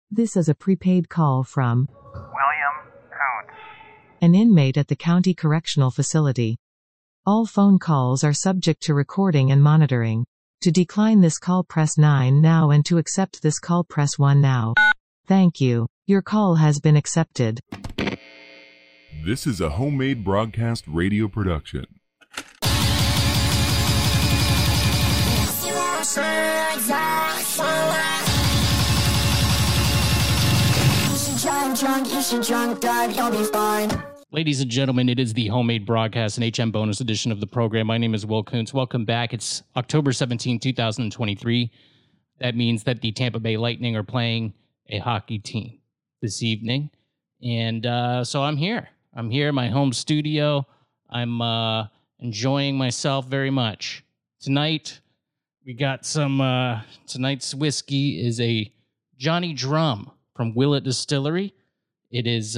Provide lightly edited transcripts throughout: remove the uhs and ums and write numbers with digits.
This is a prepaid call from William Koontz. an inmate at the county correctional facility. All phone calls are subject to recording and monitoring. To decline this call, press 9 now, and to accept this call, press 1 now. Thank you. Your call has been accepted. This is a homemade broadcast radio production. Ladies and gentlemen, it is the homemade broadcast and HM bonus edition of the program. My name is Will Koontz. Welcome back. It's October 17, 2023. That means that the Tampa Bay Lightning are playing a hockey team this evening. And so I'm here. I'm here in my home studio. I'm enjoying myself very much. Tonight, we got some, tonight's whiskey is a Johnny Drum from Willett Distillery. It is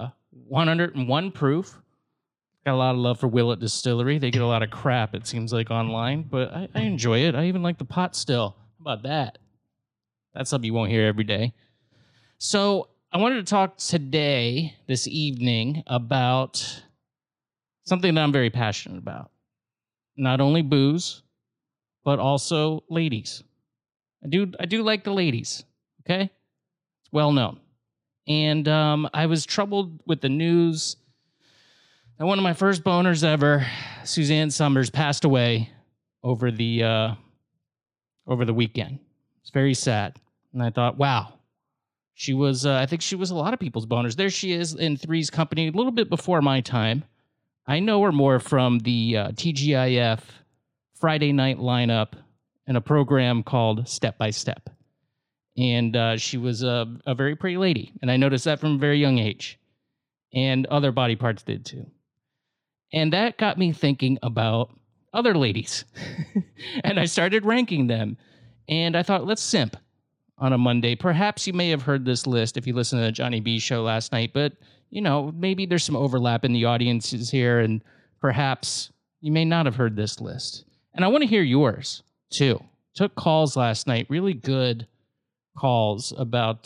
101 proof. Got a lot of love for Willett Distillery. They get a lot of crap, it seems like, online, but I enjoy it. I even like the pot still. How about that? That's something you won't hear every day. So I wanted to talk today, this evening, about something that I'm very passionate about. Not only booze, but also ladies. I do like the ladies, okay? It's well known. And I was troubled with the news that one of my first boners ever, Suzanne Somers, passed away over the weekend. It's very sad. And I thought, wow, she was, I think she was a lot of people's boners. There she is in Three's Company, a little bit before my time. I know her more from the TGIF Friday night lineup in a program called Step by Step. And she was a very pretty lady. And I noticed that from a very young age. And other body parts did too. And that got me thinking about other ladies. And I started ranking them. And I thought, let's simp on a Monday. Perhaps you may have heard this list if you listened to the Johnny B show last night. But, you know, maybe there's some overlap in the audiences here. And perhaps you may not have heard this list. And I want to hear yours too. Took calls last night. Really good calls about,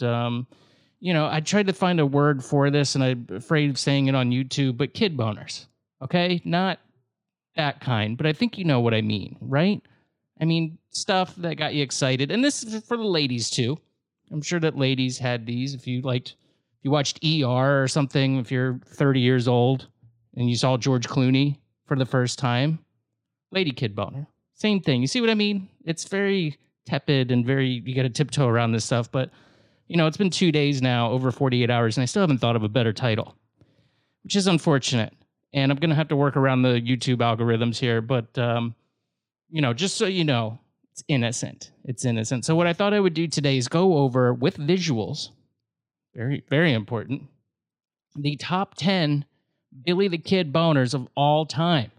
I tried to find a word for this and I'm afraid of saying it on YouTube, but kid boners, okay? Not that kind, but I think you know what I mean, right? I mean, stuff that got you excited. And this is for the ladies too. I'm sure that ladies had these. If you watched ER or something, if you're 30 years old and you saw George Clooney for the first time, lady kid boner. Same thing. You see what I mean? It's very tepid and you got to tiptoe around this stuff. But, it's been 2 days now, over 48 hours, and I still haven't thought of a better title, which is unfortunate. And I'm going to have to work around the YouTube algorithms here. But, just so you know, it's innocent. It's innocent. So what I thought I would do today is go over with visuals, very, very important, the top 10 Billy the Kid boners of all time.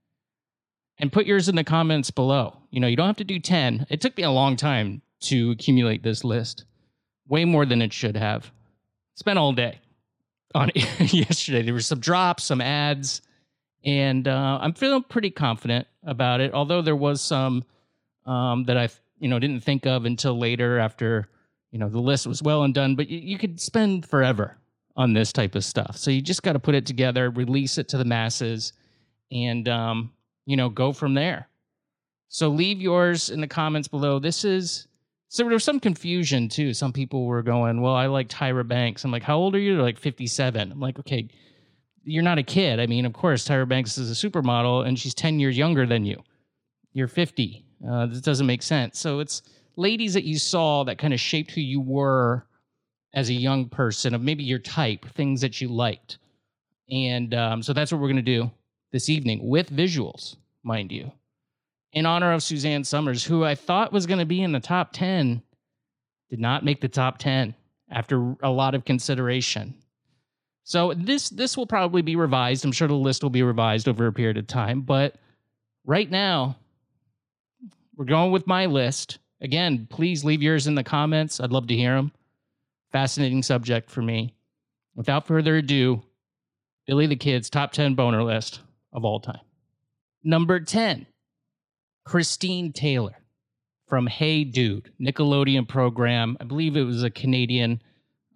And put yours in the comments below. You don't have to do 10. It took me a long time to accumulate this list. Way more than it should have. Spent all day on it yesterday. There were some drops, some ads, and I'm feeling pretty confident about it. Although there was some that I didn't think of until later after the list was well and done. But you could spend forever on this type of stuff. So you just got to put it together, release it to the masses, and go from there. So leave yours in the comments below. So there was some confusion too. Some people were going, well, I like Tyra Banks. I'm like, how old are you? They're like 57. I'm like, okay, you're not a kid. I mean, of course, Tyra Banks is a supermodel and she's 10 years younger than you. You're 50. This doesn't make sense. So it's ladies that you saw that kind of shaped who you were as a young person, of maybe your type, things that you liked. And so that's what we're going to do this evening with visuals, mind you, in honor of Suzanne Somers, who I thought was going to be in the top 10, did not make the top 10 after a lot of consideration. So this will probably be revised. I'm sure the list will be revised over a period of time. But right now, we're going with my list. Again, please leave yours in the comments. I'd love to hear them. Fascinating subject for me. Without further ado, Billy the Kid's top 10 boner list of all time. Number 10, Christine Taylor from Hey Dude, Nickelodeon program. I believe it was a Canadian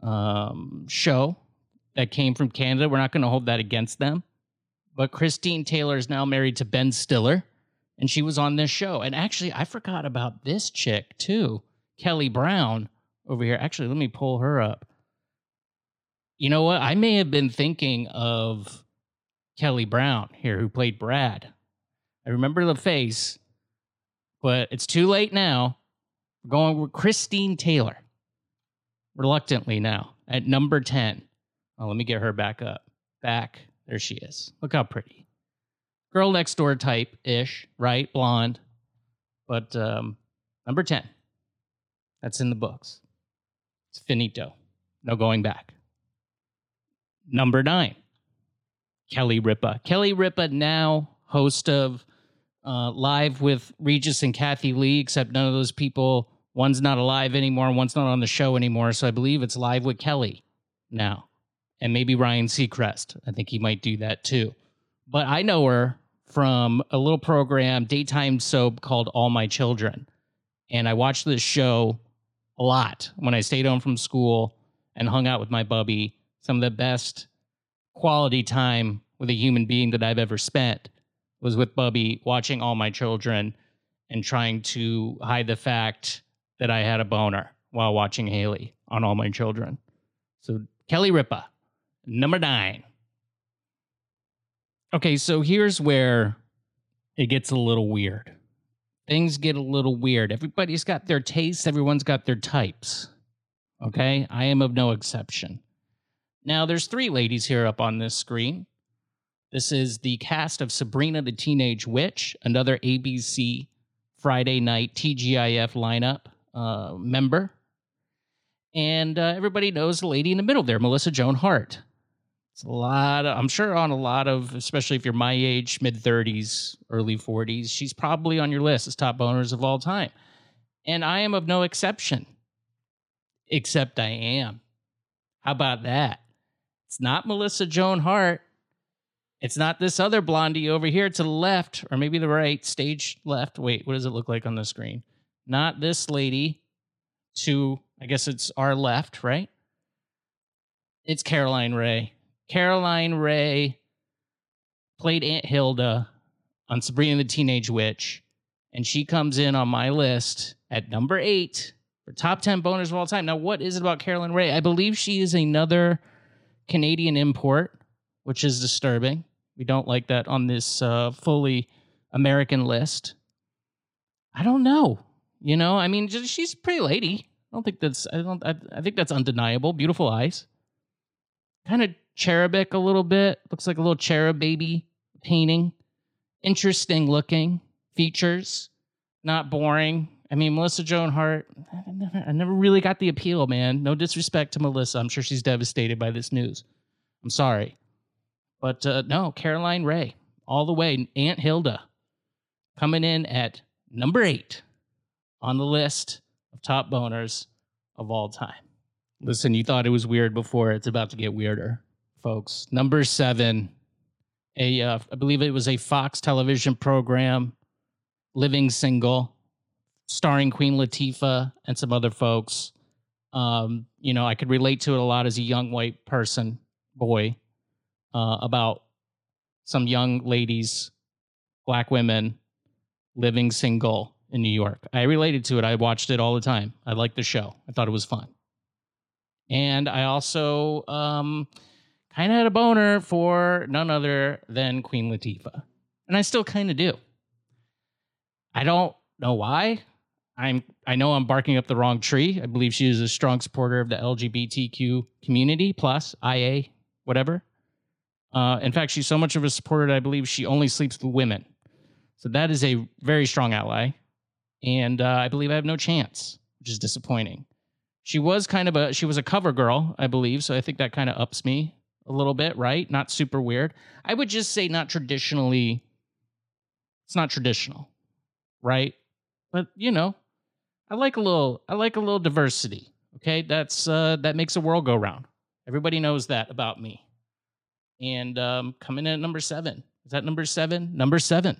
show that came from Canada. We're not going to hold that against them. But Christine Taylor is now married to Ben Stiller, and she was on this show. And actually, I forgot about this chick, too. Kelly Brown over here. Actually, let me pull her up. You know what? I may have been thinking of Kelly Brown here, who played Brad. I remember the face, but it's too late now. We're going with Christine Taylor. Reluctantly now, at number 10. Oh, let me get her back up. There she is. Look how pretty. Girl next door type-ish, right? Blonde. But number 10. That's in the books. It's finito. No going back. Number 9. Kelly Ripa. Kelly Ripa, now host of Live with Regis and Kathy Lee, except none of those people, one's not alive anymore, one's not on the show anymore, so I believe it's Live with Kelly now. And maybe Ryan Seacrest. I think he might do that too. But I know her from a little program, daytime soap called All My Children. And I watched this show a lot when I stayed home from school and hung out with my bubby. Some of the best quality time with a human being that I've ever spent was with Bubby watching All My Children and trying to hide the fact that I had a boner while watching Haley on All My Children. So Kelly Ripa, number 9. Okay, so here's where it gets a little weird. Things get a little weird. Everybody's got their tastes. Everyone's got their types. Okay? I am of no exception. Now, there's 3 ladies here up on this screen. This is the cast of Sabrina the Teenage Witch, another ABC Friday night TGIF lineup member. And everybody knows the lady in the middle there, Melissa Joan Hart. It's a lot of, I'm sure on a lot of, especially if you're my age, mid-30s, early 40s, she's probably on your list as top boners of all time. And I am of no exception. Except I am. How about that? It's not Melissa Joan Hart. It's not this other blondie over here to the left, or maybe the right, stage left. Wait, what does it look like on the screen? Not this lady to, I guess it's our left, right? It's Caroline Rhea. Caroline Rhea played Aunt Hilda on Sabrina the Teenage Witch, and she comes in on my list at number 8 for top 10 boners of all time. Now, what is it about Caroline Rhea? I believe she is another Canadian import, which is disturbing. We don't like that on this fully American list. I don't know. You know, I mean, she's a pretty lady. I think that's undeniable. Beautiful eyes. Kind of cherubic a little bit. Looks like a little cherub baby painting. Interesting looking features. Not boring. I mean, Melissa Joan Hart, I never really got the appeal, man. No disrespect to Melissa. I'm sure she's devastated by this news. I'm sorry. But no, Caroline Rhea, all the way. Aunt Hilda, coming in at number 8 on the list of top boners of all time. Listen, you thought it was weird before. It's about to get weirder, folks. Number 7, I believe it was a Fox television program, Living Single, starring Queen Latifah and some other folks. You know, I could relate to it a lot as a young white person, boy, about some young ladies, black women, living single in New York. I related to it. I watched it all the time. I liked the show. I thought it was fun. And I also kind of had a boner for none other than Queen Latifah. And I still kind of do. I don't know why. I know I'm barking up the wrong tree. I believe she is a strong supporter of the LGBTQ community, plus IA, whatever. In fact, she's so much of a supporter that I believe she only sleeps with women. So that is a very strong ally. And I believe I have no chance, which is disappointing. She was a cover girl, I believe. So I think that kind of ups me a little bit, right? Not super weird. I would just say not traditionally. It's not traditional, right? But you know, I like a little diversity. Okay, that makes the world go round. Everybody knows that about me. And coming in at number 7. Is that number 7? Number 7.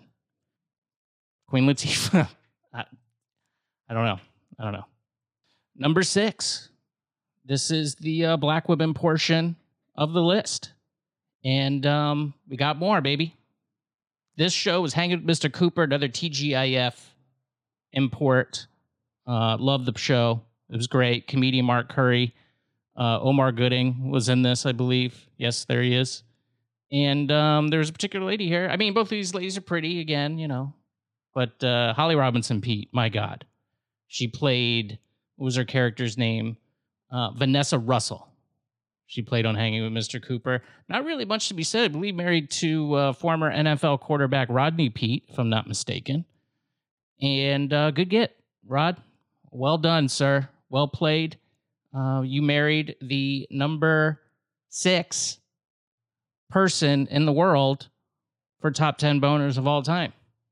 Queen Latifah. I don't know. Number 6. this is the black women portion of the list. And we got more, baby. This show was Hanging with Mr. Cooper, another TGIF import. Love the show. It was great. Comedian Mark Curry. Omar Gooding was in this, I believe. Yes, there he is. And there was a particular lady here. I mean, both of these ladies are pretty, again, you know. But Holly Robinson Pete, my God. She played, what was her character's name? Vanessa Russell. She played on Hanging with Mr. Cooper. Not really much to be said. I believe married to former NFL quarterback Rodney Peete, if I'm not mistaken. And good get, Rod. Well done, sir. Well played. You married the number 6 person in the world for top 10 boners of all time.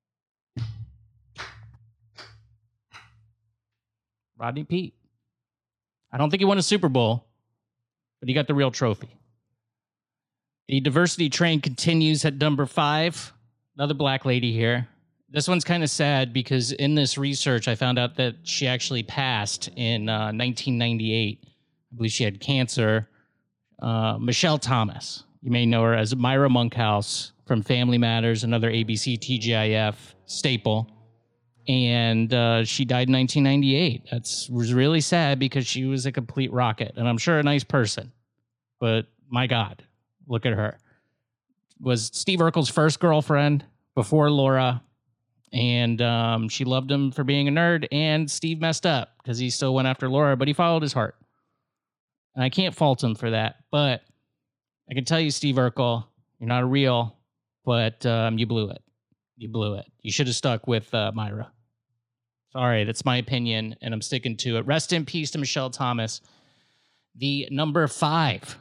Rodney Peete. I don't think he won a Super Bowl, but he got the real trophy. The diversity train continues at number 5. Another black lady here. This one's kind of sad because in this research, I found out that she actually passed in 1998. I believe she had cancer. Michelle Thomas. You may know her as Myra Monkhouse from Family Matters, another ABC TGIF staple. And she died in 1998. Was really sad because she was a complete rocket. And I'm sure a nice person. But my God, look at her. Was Steve Urkel's first girlfriend before Laura. And she loved him for being a nerd. And Steve messed up because he still went after Laura, but he followed his heart. And I can't fault him for that. But I can tell you, Steve Urkel, you're not a real, but you blew it. You blew it. You should have stuck with Myra. Sorry, that's my opinion, and I'm sticking to it. Rest in peace to Michelle Thomas. The number 5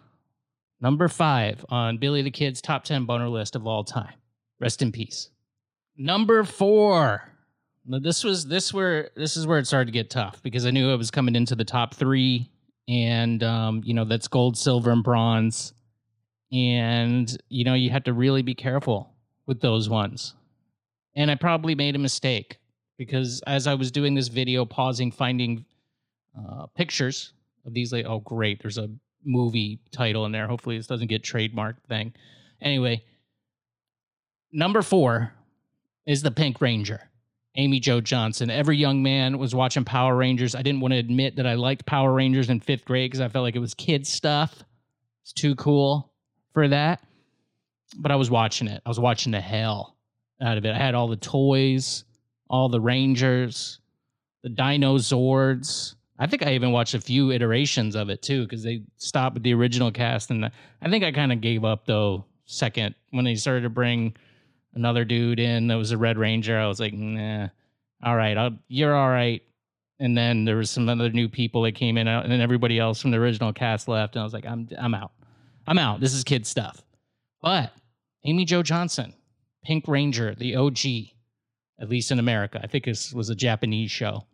on Billy the Kid's top 10 boner list of all time. Rest in peace. Number 4. Now this is where it started to get tough because I knew I was coming into the top 3, and that's gold, silver, and bronze, and you had to really be careful with those ones. And I probably made a mistake because as I was doing this video, pausing, finding pictures of these, oh great, there's a movie title in there. Hopefully this doesn't get trademarked thing. Anyway, number 4 is the Pink Ranger, Amy Jo Johnson. Every young man was watching Power Rangers. I didn't want to admit that I liked Power Rangers in 5th grade because I felt like it was kid stuff. It's too cool for that. But I was watching it. I was watching the hell out of it. I had all the toys, all the Rangers, the Dino Zords. I think I even watched a few iterations of it too because they stopped with the original cast. And I think I kind of gave up though second when they started to bring another dude in that was a Red Ranger. I was like, nah, all right, you're all right. And then there was some other new people that came in, and then everybody else from the original cast left. And I was like, I'm out. I'm out. This is kid stuff. But Amy Jo Johnson, Pink Ranger, the OG, at least in America. I think this was a Japanese show.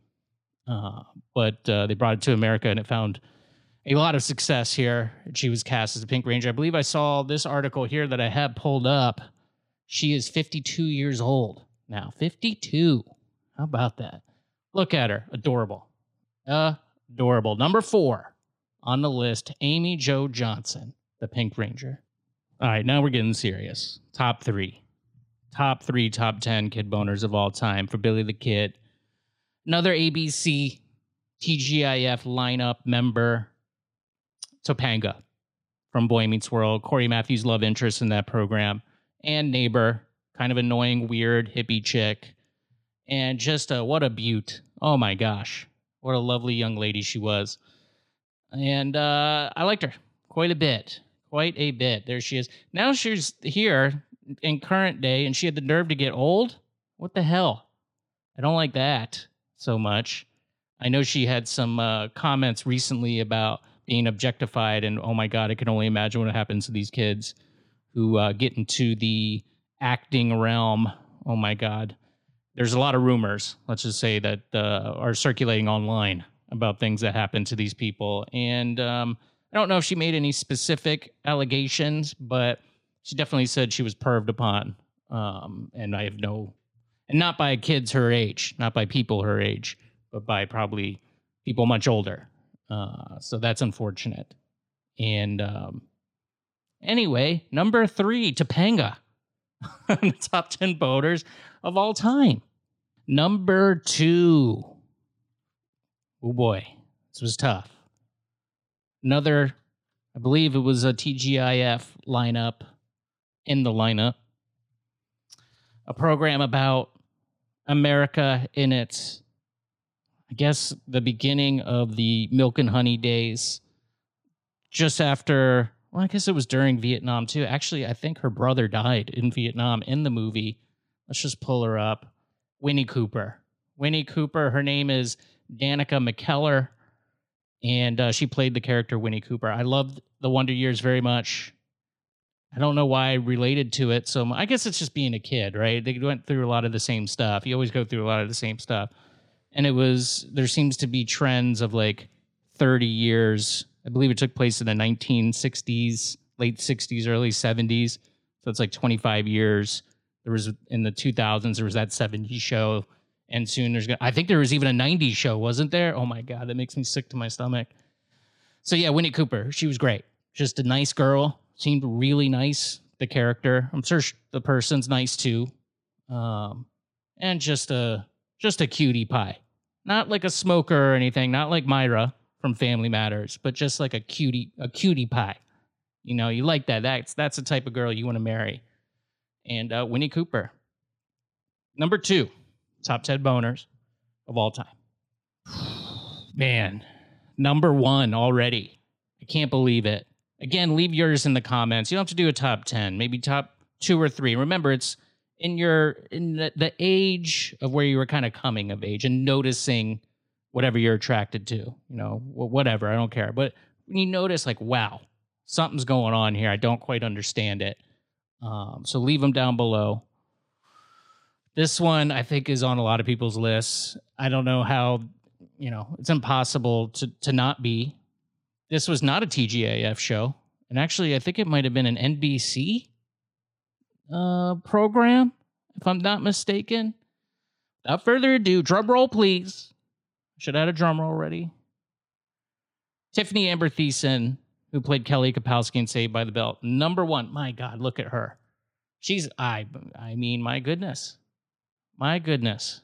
But they brought it to America, and it found a lot of success here. She was cast as a Pink Ranger. I believe I saw this article here that I have pulled up. She is 52 years old now. 52. How about that? Look at her. Adorable. Adorable. Number 4 on the list, Amy Jo Johnson, the Pink Ranger. All right, now we're getting serious. Top 3. Top 3, top 10 kid boners of all time for Billy the Kid. Another ABC TGIF lineup member, Topanga from Boy Meets World. Corey Matthews' love interest in that program. And neighbor, kind of annoying, weird, hippie chick. And just what a beaut. Oh my gosh. What a lovely young lady she was. And I liked her quite a bit. Quite a bit. There she is. Now she's here in current day, and she had the nerve to get old? What the hell? I don't like that so much. I know she had some comments recently about being objectified, and oh my God, I can only imagine what happens to these kids who get into the acting realm. Oh my God. There's a lot of rumors, let's just say, that are circulating online about things that happen to these people. And I don't know if she made any specific allegations, but she definitely said she was perved upon. And I have no, and not by kids her age, not by people her age, but by probably people much older. So that's unfortunate. And anyway, number 3, Topanga. The top 10 boaters of all time. Number 2. Oh boy, this was tough. Another, I believe it was a TGIF lineup in the lineup. A program about America in its, I guess, the beginning of the milk and honey days. Just after, well, I guess it was during Vietnam too. Actually, I think her brother died in Vietnam in the movie. Let's just pull her up. Winnie Cooper. Winnie Cooper, her name is Danica McKellar, and she played the character Winnie Cooper. I loved The Wonder Years very much. I don't know why I related to it. So I guess it's just being a kid, right? They went through a lot of the same stuff. You always go through a lot of the same stuff. And there seems to be trends of like 30 years. I believe it took place in the 1960s, late 60s, early 70s. So it's like 25 years. There was, in the 2000s, there was that 70s show. And soon I think there was even a 90s show, wasn't there? Oh my God, that makes me sick to my stomach. So yeah, Winnie Cooper, she was great. Just a nice girl. Seemed really nice, the character. I'm sure the person's nice too. And just a cutie pie. Not like a smoker or anything, not like Myra from Family Matters, but just like a cutie pie. You know, you like that. That's the type of girl you want to marry. And Winnie Cooper. Number 2, top 10 boners of all time. Man, number 1 already. I can't believe it. Again, leave yours in the comments. You don't have to do a top 10, maybe top 2 or 3. Remember, it's in the age of where you were kind of coming of age and noticing whatever you're attracted to, you know, whatever, I don't care. But when you notice, like, wow, something's going on here, I don't quite understand it. So leave them down below. This one, I think, is on a lot of people's lists. I don't know how, you know, it's impossible to not be. This was not a TGIF show. And actually, I think it might have been an NBC program, if I'm not mistaken. Without further ado, drum roll, please. Should have had a drum roll ready. Tiffany Amber Thiessen, who played Kelly Kapowski in Saved by the Bell. Number 1. My God, look at her. She's, I mean, my goodness. My goodness.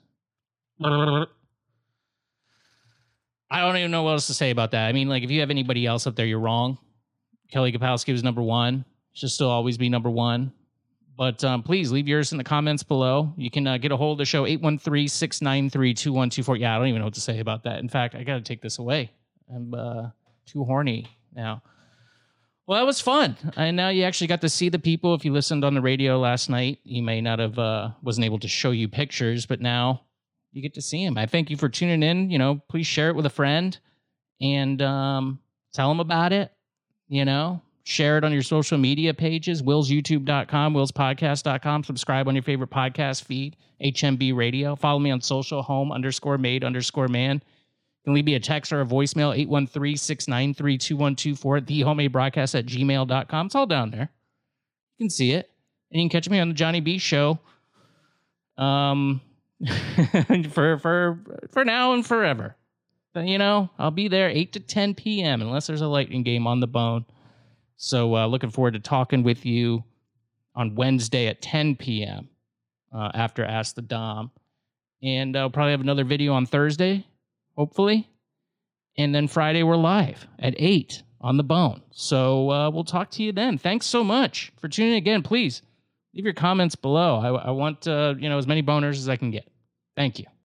I don't even know what else to say about that. I mean, like, if you have anybody else up there, you're wrong. Kelly Kapowski was number 1. She'll still always be number 1. But please leave yours in the comments below. You can get a hold of the show, 813-693-2124. Yeah, I don't even know what to say about that. In fact, I got to take this away. I'm too horny now. Well, that was fun. And now you actually got to see the people. If you listened on the radio last night, you may not have, wasn't able to show you pictures, but now you get to see them. I thank you for tuning in. You know, please share it with a friend and tell them about it. You know, share it on your social media pages, willsyoutube.com, willspodcast.com. Subscribe on your favorite podcast feed, HMB Radio. Follow me on social, home_made_man. You can leave me a text or a voicemail, 813-693-2124 at thehomemadebroadcast@gmail.com. It's all down there. You can see it. And you can catch me on the Johnny B Show. For now and forever. But, you know, I'll be there 8 to 10 p.m. unless there's a lightning game on the bone. So looking forward to talking with you on Wednesday at 10 p.m. After Ask the Dom. And I'll probably have another video on Thursday, hopefully. And then Friday we're live at 8 on the bone. So we'll talk to you then. Thanks so much for tuning in again. Please leave your comments below. I want you know, as many boners as I can get. Thank you.